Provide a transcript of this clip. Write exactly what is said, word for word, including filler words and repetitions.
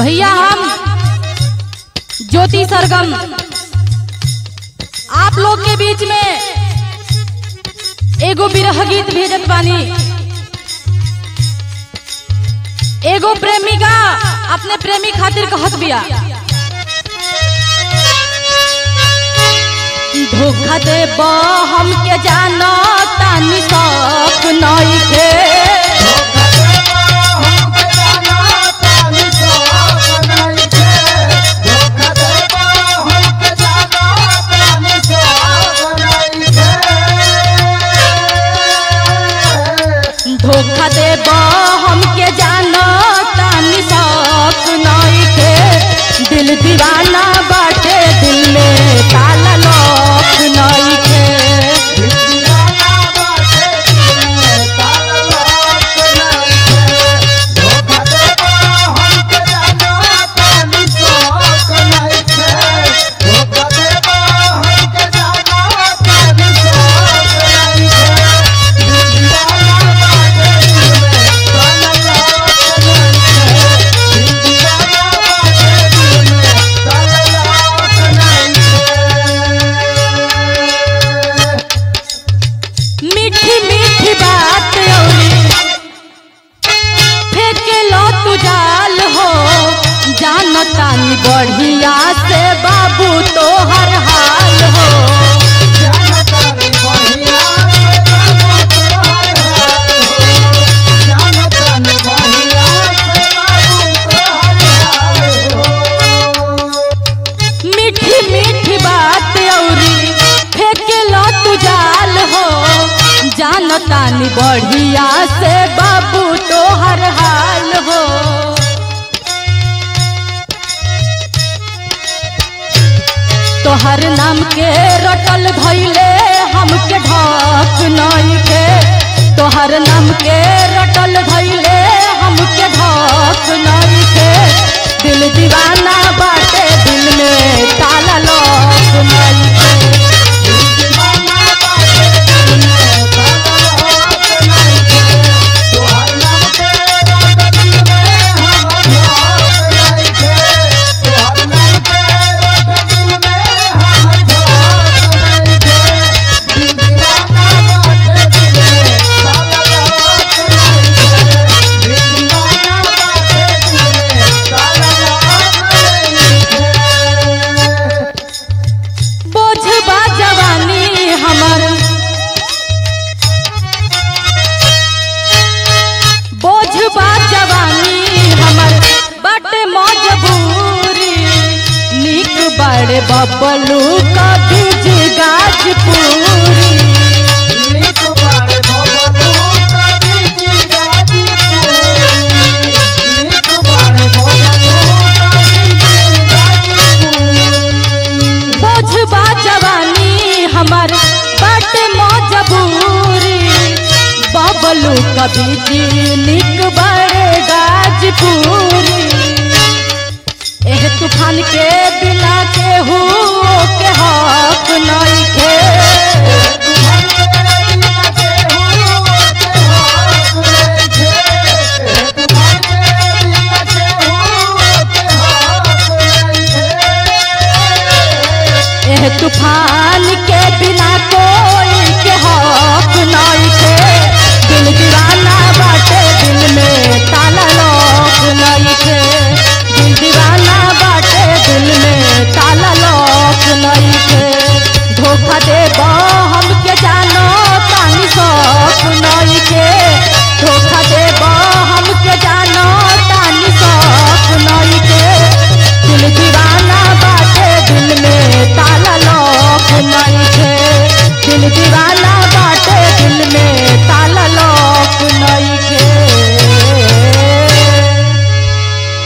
भैया हम ज्योति सरगम आप लोग के बीच में एगो बिरह गीत भेजत बानी। एगो प्रेमिका अपने प्रेमी खातिर कहत बिया, धोखा देब हमके जानो तानी शौक नइखे, धोखा देब हमके जानो तानी शौक नइखे, दिल दीवाना बाटे दिल में ताला लॉक नइखे, तानी बढ़िया से बाबू तो हर हाल हो, मीठी मीठी बात औरी फेंके लो तू जाल हो, जान तानी बढ़िया से बाबू तो हर हाल हो, तोहर नाम के रटल धैले हमके ढाक नइखे, तोहर नाम के रटल धैले हमके ढाक नइखे, दिल दीवाना बाटे दिल में ताला लॉक नइखे, बड़े बबलू का बीज गाजपुरी, बोझबा जवानी हमर बट मजबूरी, बबलू का बीज निक बड़े गाजपुरी, एह तूफान के बिना के हो के हक नइखे।